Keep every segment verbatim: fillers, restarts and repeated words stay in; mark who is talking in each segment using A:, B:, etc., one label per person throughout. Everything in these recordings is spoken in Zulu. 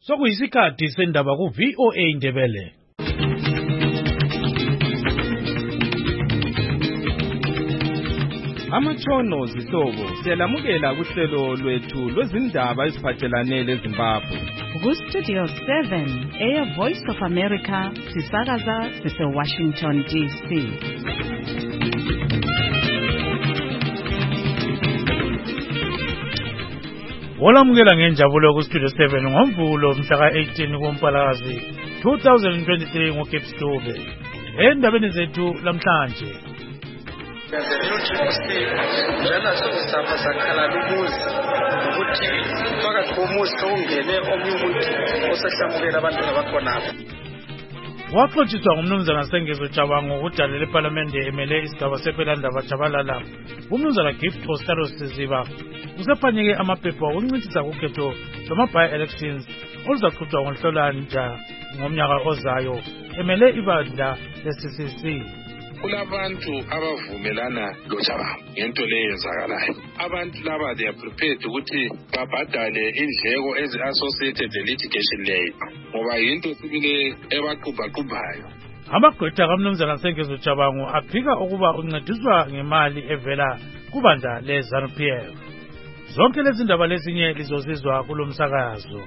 A: Sokuyisikhathi sendaba ku V O A Ndebele.
B: Amatshono zihlobo siyalamukela kuhlelo lwethu lwezindaba eziphathelane leZimbabwe.
C: Ku Studio seven, Air Voice of America, sisakaza sise Washington D C.
A: Wolamukela ngenjabulo ku Studio seven ngoMvulo mhla ka eighteen kuMpalakazi two thousand twenty-three ngoCape Stube. Endabeni zethu lamhlanje.
D: Njalo sokusapha sakhala lumuzi ukuthi phakathi komuzi ongene omnye umuntu osehlamukela abantu abakhonapho.
A: Waxoxiswa ngumnumzana Sengezo Chabango ukudala leParliament emele isigaba sePhelandaba Jabalala. Umnumzana Gift Ostaro Siziba usephanyeke amaphepha okuncintisa kukhetho lwama-by-elections oluzaqhutshwa ngoNhlolanja ngomnyaka ozayo emele ibandla le-C C C.
E: Kulabantu abavumelana loJabango ngento leyenzakalayo. Abantu laba they are prepared ukuthi babhadale indleko ezi-associated litigation leyo ngoba yinto sibile ebaqubhaqubhayo.
A: Amagqwetha kaMnumzana Sengezo Chabango aphika ukuba uncediswa ngemali evela kubandla le-ZANU P F. Zonke lezi ndaba lezinye lizozizwa kulo msakazo.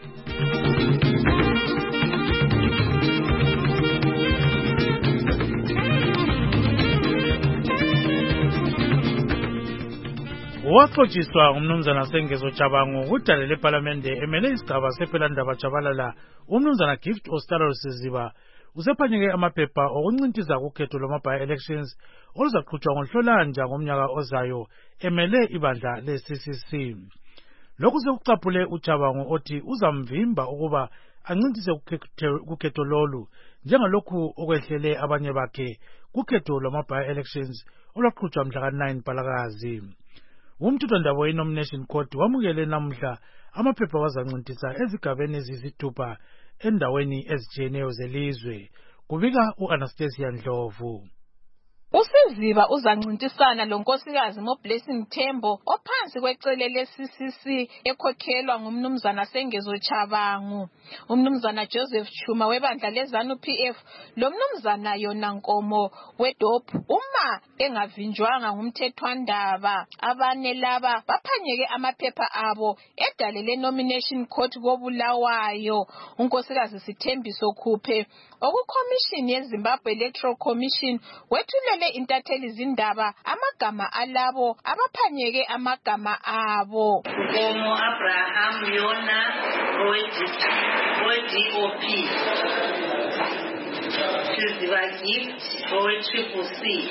A: Waxoxiswa ngumnumzana Sengezo Chabango ukudala leParliament emele isigaba sePhelandaba Jabalala. Umnumzana Gift Ostaro Siziba usephanyeke amaphepha okuncintisa kukhetho lwama-by-elections oluzaqhutshwa ngoNhlolanja ngomnyaka ozayo emele ibandla le-C C C. Lokhu sekucaphule uChabango othi uzamvimba ukuba ancintise kukhetho lolu njengalokhu okwehlele abanye bakhe kukhetho lwama-by-elections olwaqhutshwa mhla ka nine Mpalakazi. Umthethwandaba we-Nomination Court wamukele namhla amaphepha wazancintisa ezigabeni eziyisithupha endaweni ezitshiyeneyo zelizwe. Kubika u-Anastasia Ndlovu.
F: Usiziba uzancintisana lonkosikazi Blessing Tembo ophansi kwecele le-C C C ekhokhelwa ngumnumzana Sengezo Chabango. Umnumzana Joseph Chuma webandla le-ZANU P F lomnumzana Yona Nkomo weDOP uma engavinjwanga ngumthethwandaba. Abane laba baphanyeke amaphepha abo edale le-Nomination Court koBulawayo. Unkosikazi Sithembiso Khuphe okuCommission yeZimbabwe Electoral Commission wethulele intatheli zindaba amagama alabo abaphanyeke amagama abo.
G: Nkomo Abraham Yona we-D O P, Siziba Gift we-Triple C,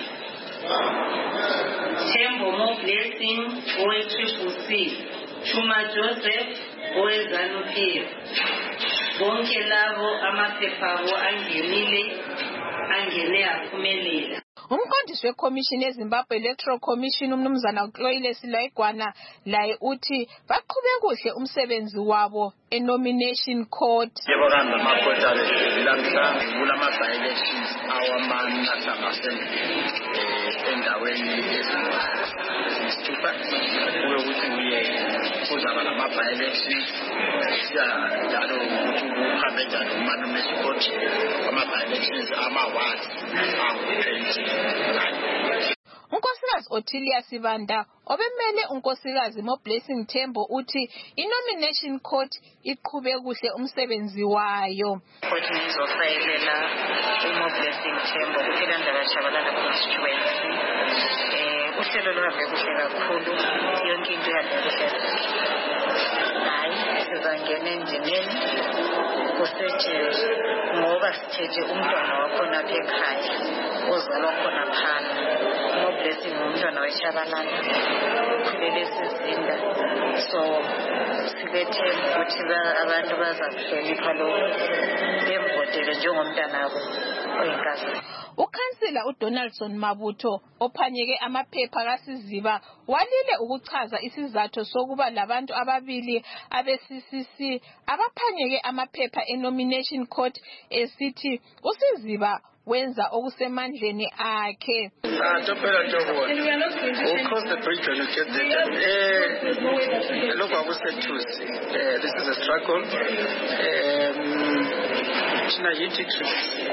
G: Tembo Mo Blessing we-Triple C, Chuma Joseph we-ZANU P F. Bonke labo amaphepha abo angenile angene aphumelela.
F: Umqondisi weCommission yeZimbabwe Electoral Commission umnumzana uXoile Silaigwana laye uthi baqhube kuhle umsebenzi wabo e-Nomination Court.
D: Yebo kanda maphepha lamhla kulama-by-elections awamani ahlangasembe endaweni ezisithupha kube ukuthi uye kuzaba lama-by-elections njalo ukuthi kuhambe njalo kuma-Nomination Court ama-by-elections ama-wards angu-twenty.
F: Unkosikazi Ottilia Sibanda obemele unkosikazi Blessing Tembo uthi i-Nomination Court iqhube kuhle umsebenzi wayo.
G: Court izofayelela uMoblessing Tembo kuPhelandaba Jabalala constituency. Eh uhlelo luhambe kuhle kakhulu, yonke into ihambe kuhle. Hayi sizangena endimeni kusethi ngoba sithethe umntwana wakho napha ekhaya ozalwa khona phana. Blessing umntwana weShabalala ukhulele sizinda, so sibethemba ukuthi abantu bazakuhlonipha lo bemvotele njengomntana wabo oyinkazana.
F: Ukhansila uDonaldson Mabutho ophanyeke amaphepha kaSiziba walile ukuchaza isizathu sokuba labantu ababili abe-C C C abaphanyeke amaphepha e-Nomination Court esithi uSiziba wenza okusemandleni akhe.
D: Ah, don't better job one. We'll cross the bridge when you get there. Eh, look, I was said to uh, this is a struggle. Um, China hit it.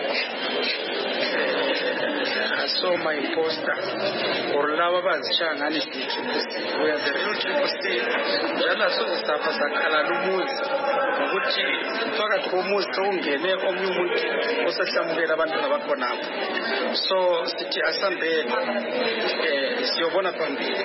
D: I saw my poster. Orlava Bazshangani. We are the real triple C. Jana so the staff as a Kalalumuz. Ukuthi phakathi komuzi ongene omnye umuntu osahlamukela abantu abakhona. So sithi asambele eh siyobona phambili.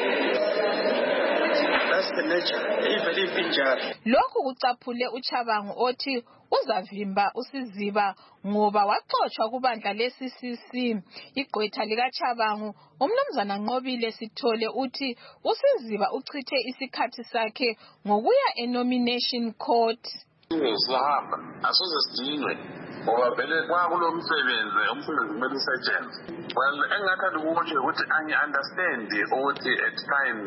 D: That's the nature. Ivele impinjalo.
F: Lokhu kucaphule uChabangu othi uzavimba usiziba ngoba waxoxwa kubandla le-C C C. Igqwetha likaChabangu umnumzana Nqobile Sithole uthi usiziba uchithe isikhathi sakhe ngokuya e-nomination court.
E: Sihamba asoze sidinwe ngoba vele kwa kulo msebenzi umsebenzi kumele usetshenzwe. Well, engathanda ukuthi ukuthi angi understand ukuthi at times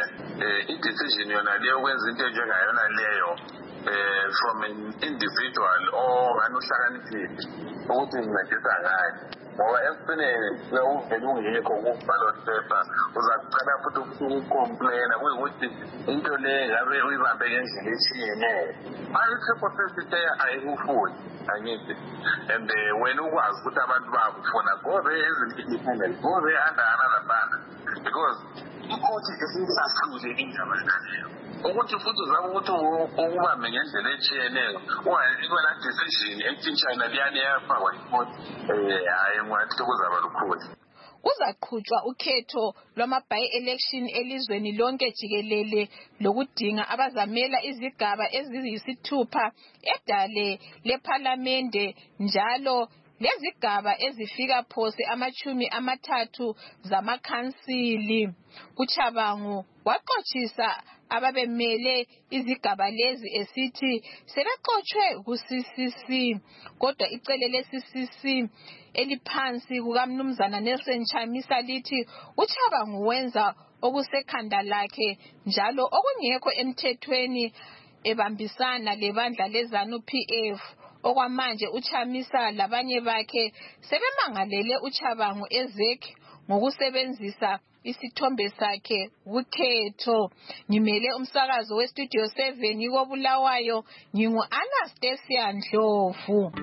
E: i-decision yona leyo kwenza into njengayona leyo uh, from an individual or anuhlakaniphile ukuthi ngincedisa ngayo ngoba ekugcineni uvele ungekho ku-ballot paper uzakucela futhi ukucomplaina kuyikuthi into leyo ngabe uyibambe ngendlela eshiyeneyo. I-triple C sithe ayikufuni angithi and wena ukwazi ukuthi abantu bakufuna go there as an independent, go there under another banner because ikhothi esingahlule indaba leyo ukuthi futhi uzaba ukuthi ukubambe ngendlela eshiyeneyo ungayikwela decision etshintshana liyane yafakwa ikhothi hayi ngathi kuzaba lukhulu.
F: Kuzaqhutshwa ukhetho lwama-by-election elizweni lonke jikelele lokudinga abazamela izigaba eziyisithupha edale lephalamende njalo lezigaba ezifika phose amachumi amathathu zamakhansili. uChabangu waqotshisa ababemele izigaba lezi esithi sebeqotshwe ku-C C C kodwa icele le-C C C eliphansi kukamnumzana Nelson Chamisa lithi uChabangu wenza okusekhanda lakhe njalo okungekho emthethweni ebambisana lebandla leZANU P F. Okwamanje uChamisa labanye bakhe sebemangalele uChabangu ezekhe ngokusebenzisa isithombe sakhe kukhetho. Ngimele umsakazo westudio seven ikobulawayo ngingu Anastasia Ndlovu.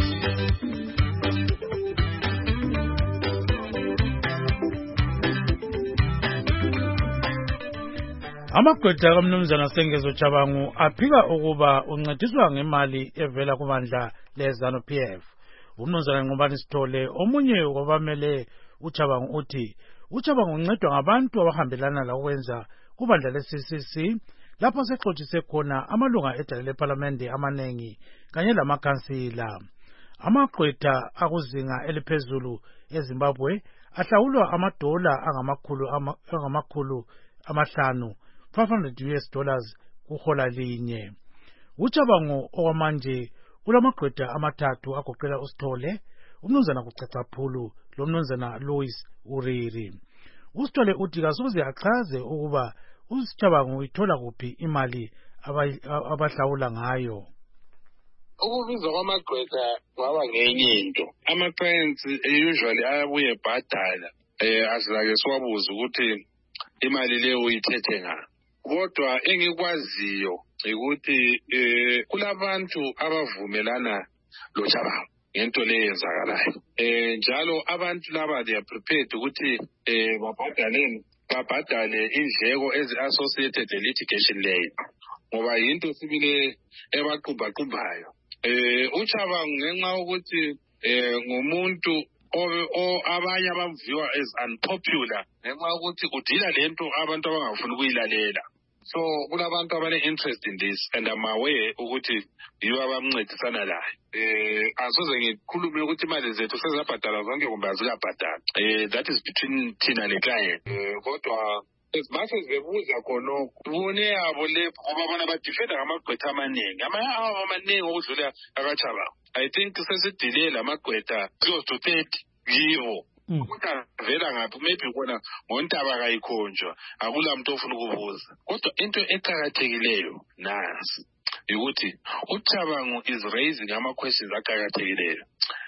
A: Amagqwetha kaMnumzana Sengezo Chabangu aphika ukuba uncediswa ngemali evela kubandla leZANU P F. Umnumzana Nqobani Sithole omunye wabamele uChabangu uthi uChabangu uncedwa ngabantu abahambelana lokwenza kubandla le-C C C lapho sexoxise khona amalunga edale lePhalamende amanengi kanye lamakhansila. Amagqwetha akuzinga eliphezulu eZimbabwe ahlawulwa amadola angamakhulu angamakhulu amahlanu five hundred U S dollars kuhola linye. uChabangu okwamanje kulamagqwetha amathathu agoqela uSithole, umnumzana Kucacaphulu lomnumzana Louis Uriri. uSithole uthi kasoze achaze ukuba uChabangu ithola kuphi imali abahlawula ngayo.
E: Ukubizwa kwamagqwetha kwaba ngenye into. Ama-clients usually ayabuye ebhadala eh asizake siwabuza ukuthi imali leyo uyithethe ngaphi. Kodwa engikwaziyo ukuthi eh kulabantu abavumelana loChabangu ngento leyo yenzakalayo. Eh njalo abantu laba they are prepared ukuthi eh babhadaleni babhadale indleko ezi-associated litigation leyo ngoba yinto sibile ebaqubaqumbayo. Eh uChabangu ngenxa ukuthi eh ngumuntu o abanye abamviwa as unpopular ngenxa ukuthi udila lento abantu abangafuni ukuyilalela. So kulabantu abane interest in this and I'm aware ukuthi yibo abamncedisana layo. Eh asoze ngikhulume ukuthi imali zethu sezabhadala zonke kumbe azikabhadala. Eh that is between thina le client. Eh kodwa as much as bebuza khona ubone yabo lapho ngoba bona badefenda ngamagqwetha amaningi ama amaningi okudlula akaChabangu. I think sesidile lamagqwetha close to thirty yivo. Ukuvela ngaphi maybe kona ngontaba kayikhonjwa akula muntu ofuna ukubuza. Kodwa into eqhakathekileyo nasi ukuthi uChabangu is raising ama questions aqhakathekileyo.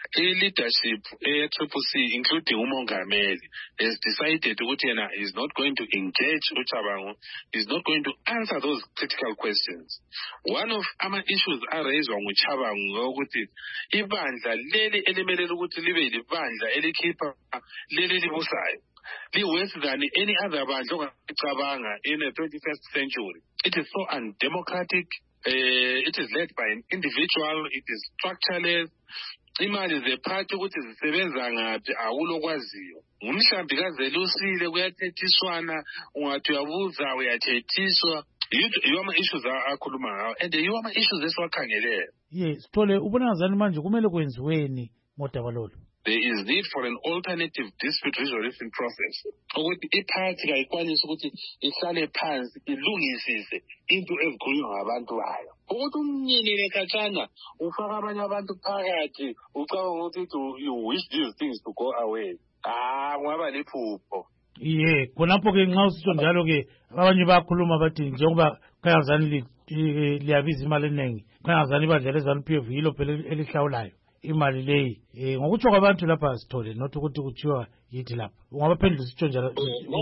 E: i-leadership e-Triple C, including umongameli, has decided ukuthi yena is not going to engage uCabango, is not going to answer those critical questions. One of our issues raised nguCabango ukuthi ibandla leli elimelele ukuthi libe libandla elikhipha leli libusayo li-worse than any other bandla ongacabanga in the twenty-first century. It is so undemocratic. Uh, it is led by an individual. It is structureless. Imali zephathi ukuthi zisebenza ngaphi awulokwaziyo. Umhlambi kazelusile kuyathethiswana, ungathi uyabuza uyathethiswa. Yiwo ama-issues akhuluma ngawo and yiwo ama-issues esiwakhangelele.
A: Yes, Sithole ubona ngazani manje kumele kwenziweni ngodaba lolu?
E: There is need for an alternative dispute resolution process. Ukuthi iphathi kayikwanisa ukuthi ihlale phansi ilungisise into ezikhulunywa ngabantu bayo. Ukuthi umnyinile khatshana ufaka abanye abantu phakathi ucabanga ukuthi you wish these things to go away. Ah, ngaba liphupho.
A: Ye, khonapho ke nxa usitsho njalo ke abanye bayakhuluma bathi njengoba khayazani liyabiza imali eningi. Khayazani ibandla le-ZANU-P F yilo phela elihlawulayo imali leyi. Eh ngokutsho kwabantu lapha Sithole not ukuthi kuthiwa yithi lapha. Ungabaphendula isitsho njalo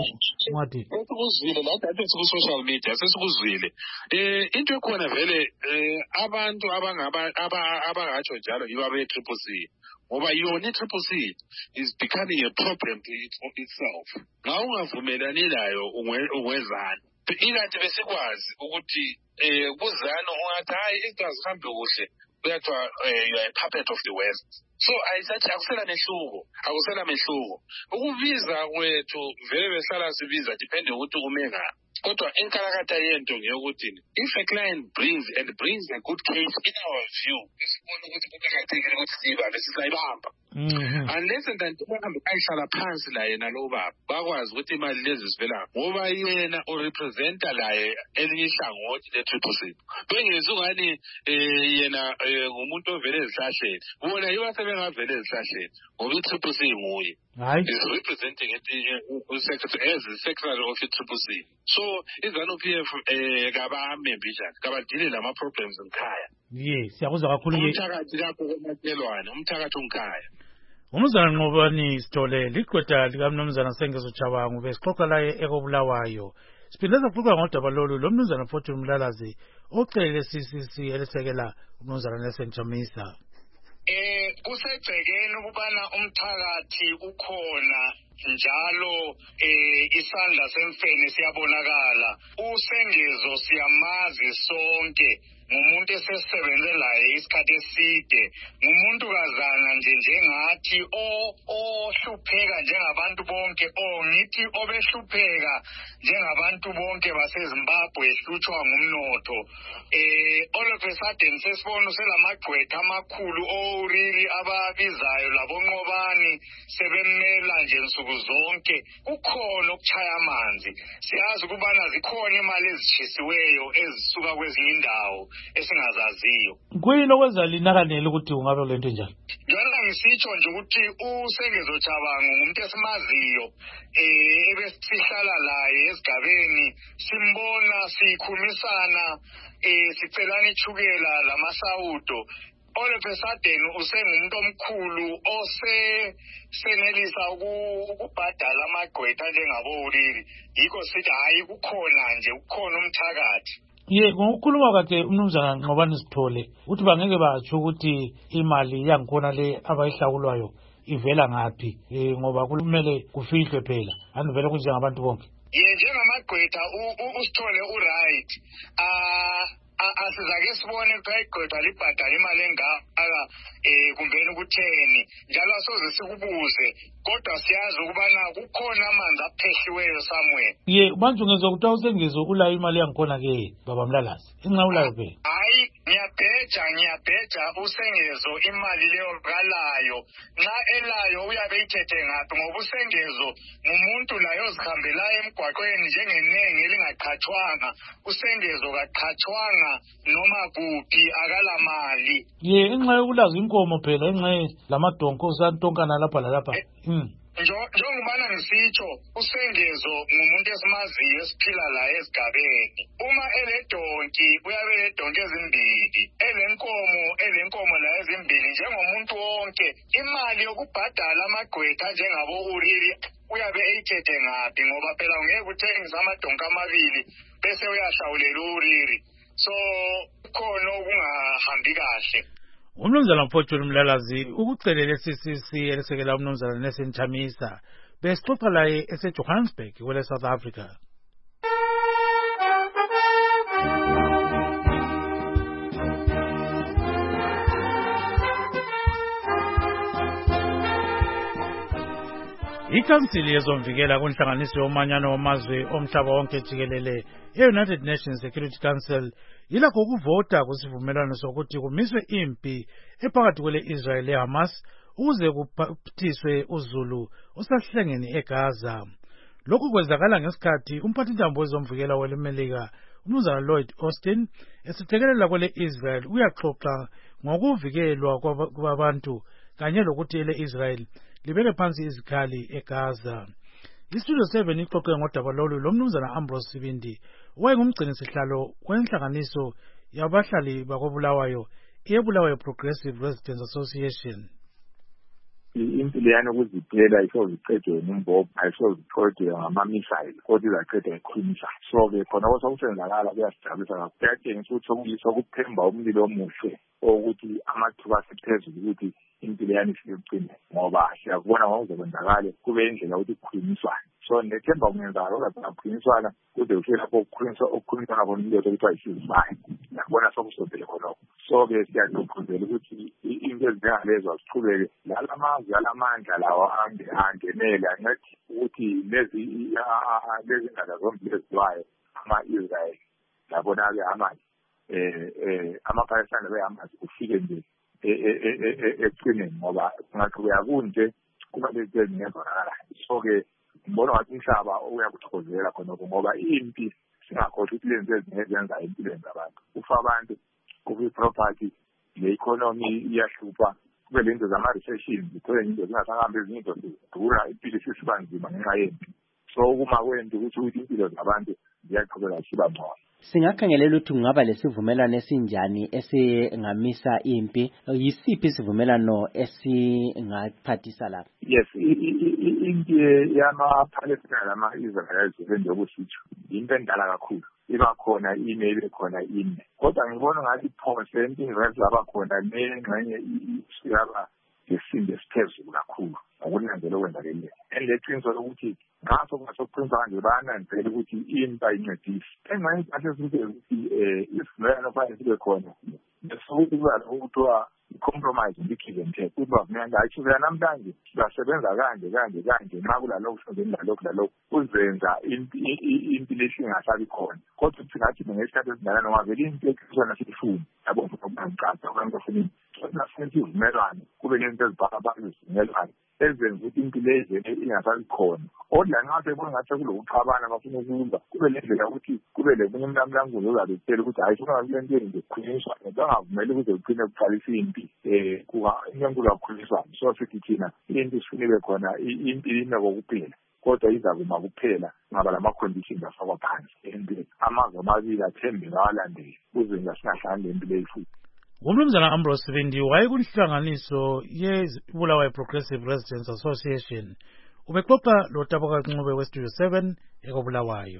A: ngathi
E: ukuzwile la datha ku-social media sesikuzwile. Eh into ekhona vele eh abantu abangaba abangatsho njalo yibo abe-Triple C. Ngoba yona i-Triple C is becoming a problem to it itself. Nga ungavumelani layo ungwezana. Ingathi besikwazi ukuthi eh kuzana ungathi hayi into azihambe kuhle kuyathiwa you are a puppet of the West. So ayisathi akusela mehluko, akusela mehluko. Ukubiza kwethu vele behlala sibiza depending ukuthi ume ngaphi. Kodwa inkalakatha yento ngeyokuthi if a client brings and brings a good case in our view, isibona ukuthi kuqakathekile ukuthi siyibambe sisayibamba. Unless and until uhambe ayihlala phansi la yena lo baba bakwazi ukuthi imali lezi zivela ngoba yena urepresenta la elinye ihlangothi le-Triple C. Bengezi ungani yena ngumuntu ovele ezihlahleni. Bona yiba sebengavele ezihlahleni ngoba i-Triple C nguye. Is representing it secretary as the secretary of the Triple C. So i-ZANU-P F eh kabamembi njani kabadile lama problems ngikhaya.
A: Yes, siyakuzwa kakhulu ke.
E: Umthakathi lapho komakelwane, umthakathi ungikhaya.
A: Umnumzana Nqobani Sithole liqwetha likaMnumzana Sengezo Cabango besixoxa laye ekobulawayo. Siphindeza kuxoxa ngodaba lolu lo Mnumzana Fortune Mlalazi ocelele C C C elisekela uMnumzana Nelson Chamisa.
H: Eh kusegcekeni ukubana umthakathi ukhona njalo eh isandla semfene siyabonakala. Usengezo siyamazi sonke ngumuntu esesebenze laye isikhathi eside, ngumuntu kazana nje njengathi o ohlupheka njengabantu bonke, o ngithi obehlupheka njengabantu bonke baseZimbabwe ehlutshwa ngumnotho. Eh all of a sudden sesibona selamagqwetha amakhulu oriri ababizayo labonqobani sebemela nje nsuku zonke. Kukhona ukuchaya amanzi. Siyazi ukubana zikhona imali ezitshisiweyo ezisuka kwezinye indawo esingazaziyo.
A: Kuyini okwenza linakanele ukuthi ungabe lento njalo?
H: Ngiyona ngisitsho nje ukuthi uSengezo Cabango ngumuntu esimaziyo eh ebesihlala laye esigabeni simbona sikhumisana eh sicelana ichukela lamasawudo. All of a sudden usengumuntu omkhulu ose senelisa ukubhadala amagqwetha njengabo ulili. Yikho sithi hayi kukhona nje kukhona umthakathi.
A: Ye ngokukhuluma kade uMnumzana Nqobani Sithole uthi bangeke batsho ukuthi imali yangikhona le abayihlawulwayo ivela ngaphi eh ngoba kumele kufihlwe phela andivele kunjengabantu bonke.
H: Ye njengamagqwetha uSithole uright. Ah asizake sibone kayigqwetha libhadala imali engaka eh kumbeni ukutheni njalo asoze sikubuze kodwa siyazi ukubana kukhona amanzi aphehliweyo somewhere.
A: Ye manje ungezwe ukuthi uSengezo ulayo imali yangikhona ke baba Mlalazi inxa ulayo phela.
H: Hayi ngiyabheja ngiyabheja uSengezo imali leyo ngalayo nxa elayo uyabe ithethe ngaphi ngoba uSengezo ngumuntu layo ozihambela emgwaqweni njengenengi elingaqhathwanga. uSengezo kaqhathwanga noma kuphi akala mali.
A: Ye inxa yokulaza inkomo phela inxa lamadonko santonkana lapha lalapha. Mm.
H: njengobana ngisitsho uSengezo ngumuntu esimaziyo esiphila la esigabeni. Uma eledonki uyabe eledonki ezimbili, elenkomo elenkomo la ezimbili. Njengomuntu wonke imali yokubhadala amagqwetha njengabo Uriri uyabe eyithethe ngaphi, ngoba phela ungeke uthengise amadonki amabili bese uyashawulela Uriri. So khona okungahambi kahle.
A: Umnumzana Mfojulu Mlalazi ukucelela C C C elisekela umnumzana Nelson Chamisa besixoxa laye eseJohannesburg kwele South Africa. Ikhansili yezomvikela kunhlanganiso yomanyano wamazwe omhlaba wonke jikelele e-United Nations Security Council yilakho ukuvota kusivumelwano sokuthi kumiswe impi ephakathi kwele Israel leHamas ukuze kuphathiswe uzulu osahlengeni eGaza. Lokhu kwenzakala ngesikhathi umphathintambo wezomvikela welemelika umnumzana Lloyd Austin esithekelela kwele Israel uyaxoxa ngokuvikelwa kwabantu kanye lokuthi ele Israel libeke phansi izikhali eGaza. Istudio seven ixoxe ngodaba lolu lomnumzana Ambrose Sibindi owayengumgcini sihlalo kwenhlanganiso yabahlali bakobulawayo eBulawayo Progressive Residents Association.
I: Impilo yani ukuziphela isoziqedwe ngumbombo ayisoziqedwe ngama-missile kodwa izaqedwa iqhinisa. So-ke khona kwasokuzenzakala kuyasijabulisa kakhulu. Kuyatshengisa ukuthi okuyiswa kuphemba umlilo omuhle ukuthi amathuba asephezulu ukuthi impilo yani isiyogcina ngoba siyakubona ngokuzokwenzakala kube indlela ukuthi kukhulunyiswane. So nethemba kungenzakala kodwa kukhulunyiswana kude kufike lapho okukhulunyiswana khona into ekuthiwa i-ceasefire. Yakubona sokusobele khonokho. So-ke siyagqugquzela ukuthi into ezinjengalezo aziqhubeke lalamazwe alamandla lawo angenele ancede ukuthi lezi lezi ngada zombili ezilwayo ama-Israel labona-ke amanye eh ama-Palestine beHamas ufike nje ekucineni ngoba kungaqhubeka kunje kuba lezi ezingenzakala. So-ke ngibona ngathi umhlaba uyakuthokozela khonokho ngoba impi singakhohlwa ukuthi lezi ezingenza empilweni zabantu ufa abantu kuba i-property le-economy iyahlupha kube lento zama-recession zithole into zingasahambi ezinto zidura impilo isisiba nzima ngenxa yempi. So kuma kwento ukuthi ukuthi impilo zabantu ziyaqhubeka ziba ngcono.
J: Singakhangelela ukuthi kungaba lesivumelano esinjani esingamisa impi, yisiphi isivumelano esingaphathisa lapha?
I: Yes, impi yama-Palestine lama-Israel njengokusitsho into endala kakhulu. Iba khona ine ibe khona ine. Kodwa ngibona ngathi phose impilo zaba khona nengxenye isiyaba ngesimo esiphezulu kakhulu ngokunanzela okwenzakelile. Enleqiniso lokuthi ngaso kungasokuqinisa kanje bayananzela ukuthi impi ayincedisi. Engxenye kahle ukuthi isivumelwano fanele sibe khona besokuthi kuba lokuthiwa i-compromise ngikhile nje kuba kumele ayishuka namhlanje siyasebenza kanje kanje kanje nxa kulalokhu senzeni lalokhu lalokhu kuzenza impilo esingasabi khona. Kodwa ukuthi ngathi ngesikhathi esingalana wavele into ekhiswana sifuni yabo ukuqanqasa abantu afunini nasenze ivumelwano kube lento ezibhakabhaka izivumelwano ezenza ukuthi impilo ezene ingasabi khona. Kodwa nxa sebona ngathi kulokuxabana bafuna ukulwa kube lendlela yokuthi kube lebunye mlamlanguzo ozabetshela ukuthi hayi sifuna kule nto nje kukhulunyiswane bangavumeli ukuze kuqine kuqalisa impi eh kuba inkulu kakhulunyiswane. So sithi thina into isifunile khona impilo inako kuphela kodwa izakuma kuphela ngaba lama-conditions afakwa phansi empilo amazwe amabili athembe ngawalandeli ukuze singahlangani lempilo eyifuthi.
A: Umnumzana Ambrose Sibindi wayekunhlanganiso yeBulawayo Progressive Residents Association ubexoxa lo Taboka Ncube weStudio seven ekobulawayo.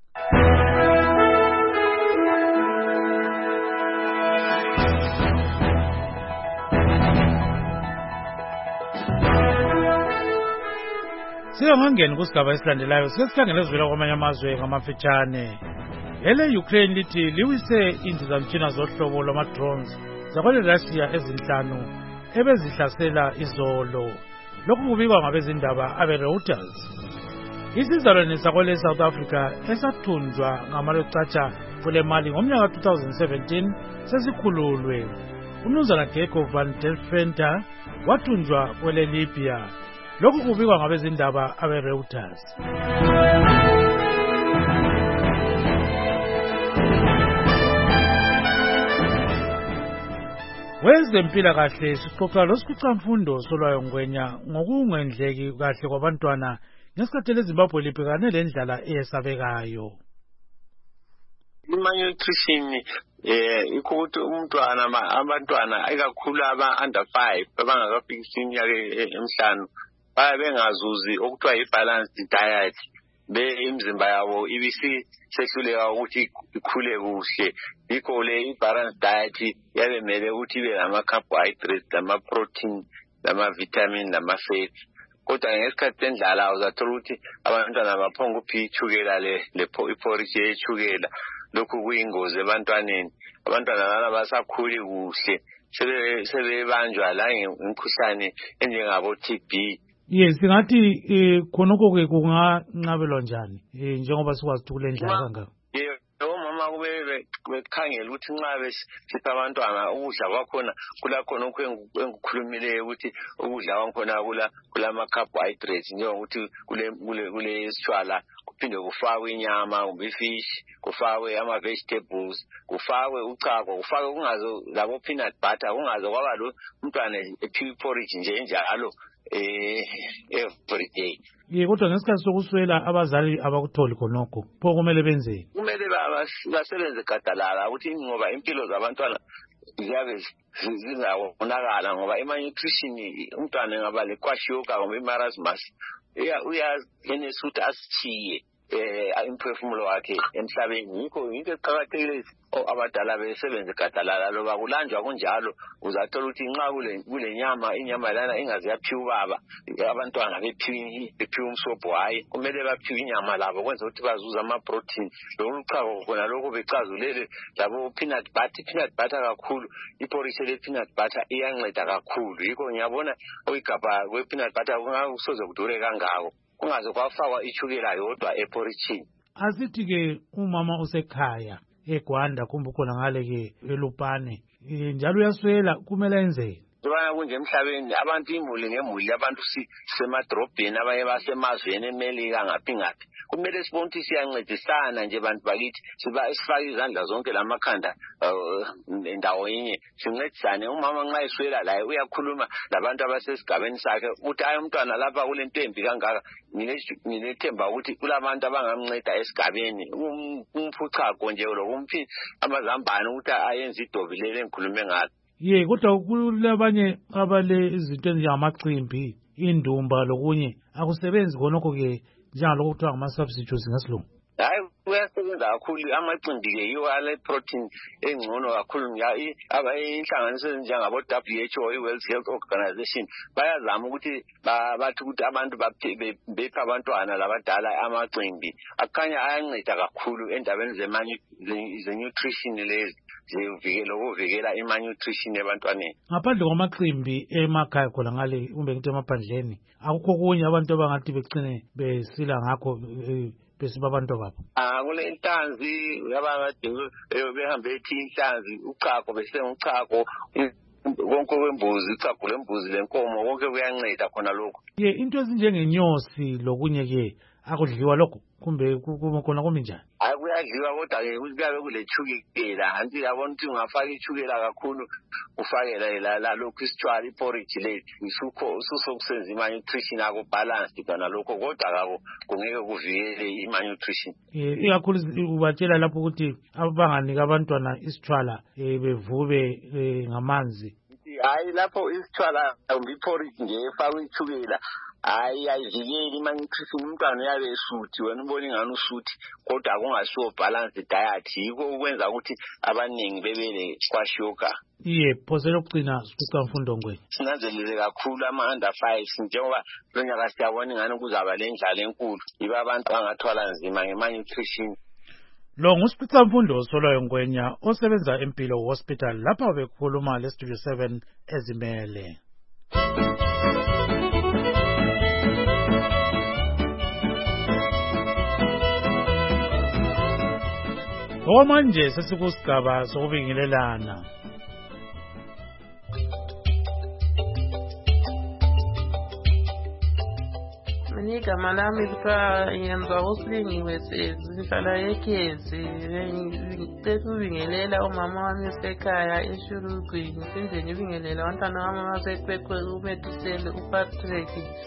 A: Siyangena kusigaba esilandelayo sesikhangele ezivela kwamanye amazwe ngamafitshane. Ele Ukraine lithi liwise indizamtshina zohlobo lwama-drones zakwele Russia ezinhlanu ebezihlasela izolo. Lokhu kubikwa ngabezindaba abe-Reuters. Isizalwane sakwele South Africa esathunjwa ngamalocatsha kule mali ngomnyaka two thousand seventeen sesikhululwe. Umnumzana Gecko van der Venter wathunjwa kwele Libya. Lokhu kubikwa ngabezindaba abe-Reuters. Wezempilakahle sixoxa losikhulumfundo solwayo Ngwenya ngokungendleki kahle kwabantwana ngesikhathi leZimbabwe libhekane lendlala eyesabekayo.
K: Malnutrition eh ikuthi umntwana abantwana ikakhulu aba under five abangakafikisi iminyaka emihlanu baya bengazuzi okuthiwa i-balanced diet be imizimba yabo ibisi sehluleka ukuthi ikhule kuhle. Yikho le i-balanced diet yabe mele ukuthi ibe lama carbohydrates lama protein lama vitamin lama fat. Kodwa ngesikhathi sendlala uzathola ukuthi abantwana baphonga uphi ichukela le le porridge yechukela. Lokhu kuyingozi ebantwaneni. Abantwana laba basakhuli kuhle sebe sebebanjwa la imkhuhlane enjengabo T B.
A: Yes, singathi khonoko ke kunganqabelwa njani njengoba sikwazi ukuthi kule ndlela kangaka.
K: Yebo mama kube bekhangela ukuthi nxa besipha abantwana ukudla kwakhona kula khona okukhulumileyo ukuthi ukudla kwakhona kula kulama carbohydrates njengokuthi kule kule kule sitshwala kuphinde kufakwe inyama kumbe fish kufakwe ama vegetables kufakwe uchago kufakwe kungazo labo peanut butter kungazo kwaba lo umntwana ephiwe porridge nje njalo eh every day.
A: Ye kodwa ngesikhathi sokuswela abazali abakutholi khonoko pho kumele benzeni?
K: Kumele basebenze gadalala ukuthi ngoba impilo zabantwana ziyabe zingawonakala ngoba i-malnutrition umntwana engaba lekwashiyoka ngoba i-marasmus uya enesuthi asithiye eh imphefumulo wakhe emhlabeni. Yikho into eqhakathekile abadala besebenze gadalala loba kulanjwa kunjalo uzathola ukuthi nxa kule kule nyama inyama lana ingaze yaphiwa baba abantwana bephiwe bephiwe umsobho hayi kumele baphiwe inyama labo kwenza ukuthi bazuza ama protein lokuchago khona lokho becazulele labo peanut butter peanut butter kakhulu iporridge le peanut butter iyanceda kakhulu. Yikho ngiyabona oyigaba kwe peanut butter kungasoze kudure kangako kungaze kwafakwa ichukela yodwa eporridge.
A: Asithi ke umama usekhaya eGwanda kumbe khona ngale ke eLupane njalo uyaswela kumele enzeni?
K: Kubana kunje emhlabeni abantu imuli ngemuli abantu sisemadrobheni abaye basemazweni eMelika ngaphi ngaphi kumele sibone ukuthi siyancedisana nje abantu bakithi siba esifaka izandla zonke lamakhanda endawo yinye sincedisane. Umama nxa eswela la uyakhuluma labantu abasesigabeni sakhe uthi ayi umntwana lapha kule ntembi kangaka nginethemba ukuthi kulabantu abangamnceda esigabeni umphuchago nje lokumphi amazambane ukuthi ayenze idobilele engikhulume ngalo.
A: Ye kodwa kulabanye abale izinto ezinjengamacimbi indumba lokunye akusebenzi khonoko ke njalo kuthiwa ngama substitutes ngasilungu.
K: Hayi kuyasebenza kakhulu amacimbi ke yiwo ale protein engcono kakhulu ngiya aba inhlanganiso njengabo W H O i-World Health Organization bayazama ukuthi bathi ukuthi abantu bepha abantwana labadala amacimbi akhanya ayanceda kakhulu endabeni ze nutrition lezi zivikela ukuvikela i-malnutrition ebantwaneni.
A: Ngaphandle kwamacimbi emakhaya khona ngale kumbe ngithi emaphandleni akukho kunye abantu abangathi becine besila ngakho besiba abantu babo.
K: Ah kule inhlanzi yabangade behambe ethi inhlanzi uchago bese uchago konke kwembuzi uchago lembuzi lenkomo konke kuyanceda khona lokho.
A: Ye into ezinjengenyosi lokunye ke akudliwa lokho kumbe khona kumi njani?
K: Hayi kuyadliwa kodwa ke kuyabe kulechukela anti yabona ukuthi ungafaka ichukela kakhulu ufakela la la lokhu isitshwala iporridge lethu isukho ususokusenza i-malnutrition yako balance kana lokho kodwa akho kungeke kuvikele i-malnutrition.
A: Eh ikakhulu ubatshela lapho ukuthi abanganika abantwana isitshwala bevube ngamanzi.
K: Hayi lapho isitshwala kumbe iporridge nje efaka ichukela hayi ayivikeli i-malnutrition umntwana uyabe esuthi wena ubona ingani usuthi kodwa kungasiwo balance diet yiko ukwenza ukuthi abaningi bebele kwashoka.
A: Iye phosela ukugcina sifica mfundo Ngwenya
K: sinanzelele kakhulu ama under five njengoba lonyaka siyabona ingani kuzaba lendlala enkulu yiba abantu bangathwala nzima nge-malnutrition.
A: Lo ngusifica mfundo solwayo Ngwenya osebenza empilo hospital lapha bekhuluma le Studio seven ezimele. Omanje sesikusigaba sokubingelelana.
L: Mina igama lami kuthiwa ngiyenza usilingiwe sezi ngihlala eKezi. Ngicela ukubingelela umama wami esekhaya eShurugwini. Ngiphinde ngibingelela abantwana bami abasekwekwe uMetusele, uPatrick,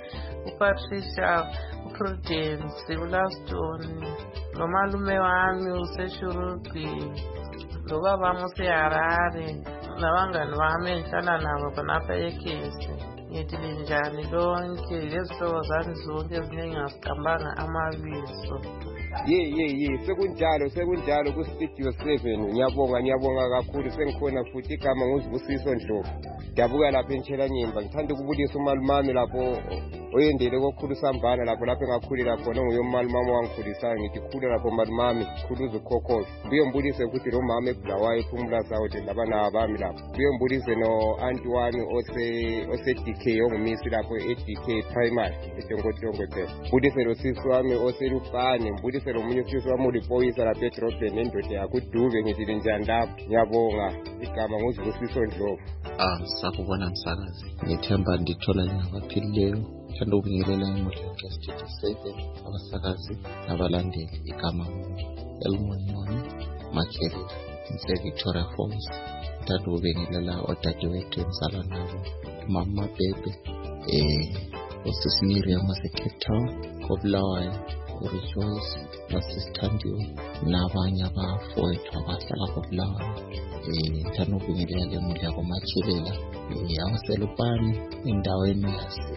L: uPatricia, uPrudence, uLaston, nomalume wami useShurugwini, nobaba wami useHarare, nabangani bami engihlala nabo khonapha eKezi. Ngithi linjani lonke lezihlobo zami zonke eziningi ngasiqambanga amabizo.
M: Ye ye ye sekunjalo sekunjalo ku studio seven. Ngiyabonga ngiyabonga kakhulu sengikhona futhi igama nguzibusiso Ndlovu. Dabuka lapha entshela nyimba. Ngithanda ukubulisa umalumami lapho oyendele kokhulu sambana lapho lapho engakhulela khona nguyomalumami wangikhulisayo. Ngithi khula lapho malumami khuluza ukhokhozo. Buye mbulise futhi lo mama eBulawayo ephumula South labana bami lapho. Buye mbulise no anti wami ose ose D K ongumisi lapho e D K primary eTongotongo phela. Mbulise lo sisi wami oselupane, mbulise lo munye sisi wami ulipoyisa lapha eDrobhen endoda yakho uDube. Ngithi linjani lapho. Ngiyabonga igama nguzibusiso Ndlovu.
N: Ah, sakubona msakazi. Ngithemba ndithola lingabaphilileyo. Ngithanda ukubingelela imuli yonke Studio seven, abasakazi nabalandeli. Igama Elmonyoni Makerere, ngise Victoria Falls. Ngithanda ukubingelela odadewethu emsala nabo, Mama Bebe, eh, usisi Miriam wase-Cape Town, koBulawayo, uRejoice, wasisithandiwe, nabanye abafowethu abahlala koBulawayo. Ngithanda ukubingelela le muli yakoMachelela, abaselupane endaweni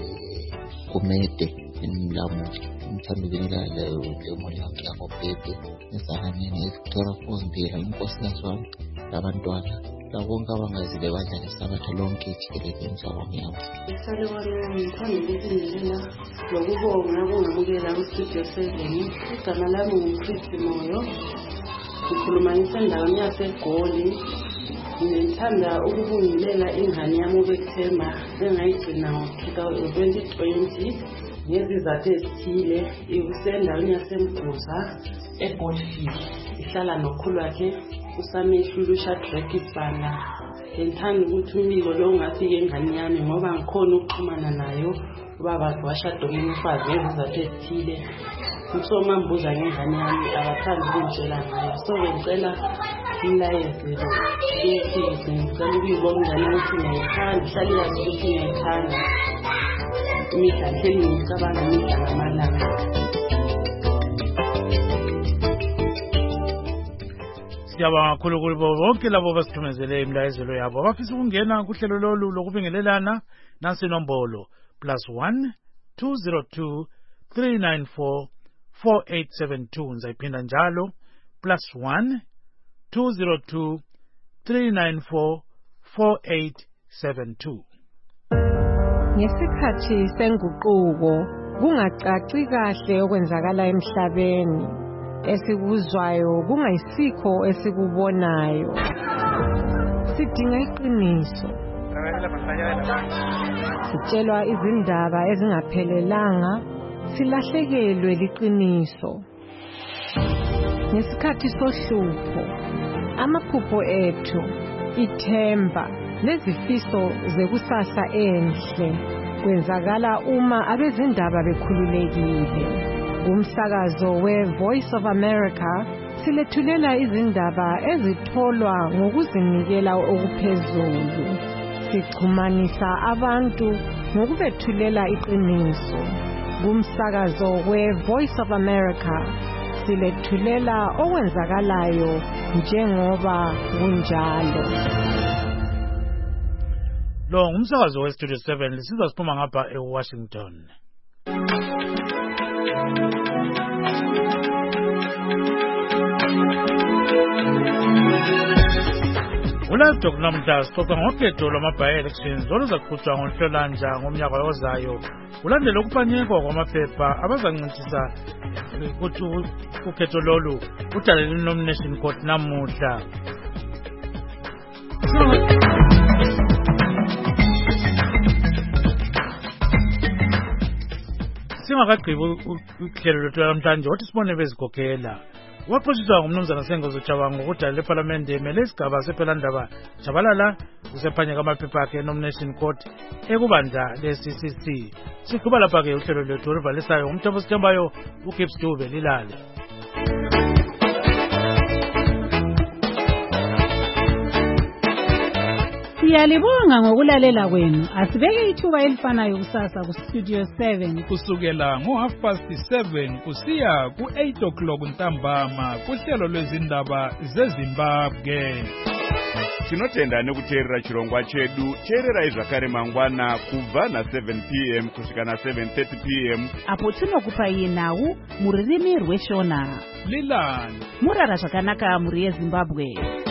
N: yaseKumede eMlamuli. Ngithanda ukubingelela le muli yonke yakoBebe ezalaneni eVictoria Falls, mbila inkosikazi wami labantwana labonke abangazile badlala isabatha lonke jikelele emhlabeni yabo.
O: Salibona ngithanda ukubingelela lokubonga kungamukela ku-Studio seven. Igama lami nguChris Moyo, ngikhuluma ngisendaweni yaseGoli. Ngithanda ukubingelela ingane yami uBethemba engayigcina ngo-twenty twenty ngezizathu ezithile. Isendaweni yaseMguza eGoldfield, ihlala nokhulu wakhe uSamehlu Lushadrack Isibanda. Ngithanda ukuthi umbiko lo ungafike engane yami ngoba ngikhona ukuxhumana nayo. Ubaba washada omunye umfazi ngezizathu ezithile. Usoma mbuza ngengane yami abathanda ukungitshela ngayo. So ngicela imlayezelo ukuthi ngicela ukuyibona ingane ukuthi ngiyayithanda, ihlale yazi ukuthi ngiyayithanda. Imihla ngihleli ngicabanga imihla ngamalanga.
A: Siyabonga kakhulu kubo bonke labo basithumezele imlayezelo yabo abafisa ukungena kuhlelo lolu lokubingelelana. Nansi inombolo plus one two zero two three nine four four eight seven two. Nzayiphinda njalo plus one two zero two three nine four four eight seven two.
P: Ngesikhathi senguquko kungacaci kahle okwenzakala emhlabeni, esikuzwayo kungayisikho esikubonayo. Sidinga iqiniso. Sitshelwa izindaba ezingaphelelanga, silahlekelwe liqiniso. Ngesikhathi sohlupho, amaphupho ethu, ithemba lezifiso zekusasa enhle kwenzakala uma abezindaba bekhululekile. Umsakazo we-Voice of America silethulela izindaba ezitholwa ngokuzinikela okuphezulu. Sixhumanisa abantu ngokubethulela iqiniso. Kumsakazo we-Voice of America silethulela okwenzakalayo njengoba kunjalo.
A: Lo ngumsakazo we-Studio seven lisiza siphuma ngapha eWashington. Ulive Talk namhla sixoxa ngokhetho lwama-by-elections oluzakhutshwa ngoNhlolanja ngomnyaka ozayo. Ulandela ukupanyekwa kwamaphepha abazancintisa ukuthi ukhetho lolu udalele i-nomination court namuhla. Singakagqibi uhlelo lwethu namhlanje wathi sibone bezikhokhela Waxoxiswa ngumnumzana Sengezo Chabangu ukudala leParliament emele isigaba sephelandaba Chabalala usephanyeka amaphepha akhe nomination court ekubandla le-C C C. Siqhuba lapha ke uhlelo lwethu oluvalisayo umthombo sithembayo uGibbs Dube lilale.
Q: Siyalibonga ngokulalela kwenu. Asibeke ithuba elifanayo kusasa ku Studio seven
R: kusukela ngo half past seven kusiya ku eight o'clock ntambama kuhlelo lwezindaba zeZimbabwe.
S: Tinotenda nekuteerera chirongwa chedu. Teererai zvakare mangwana kubva na seven p m kusvika na seven thirty p m
C: apo tinokupai nhau muririmi rweshona.
R: Lilani
C: murara zvakanaka muri yeZimbabwe.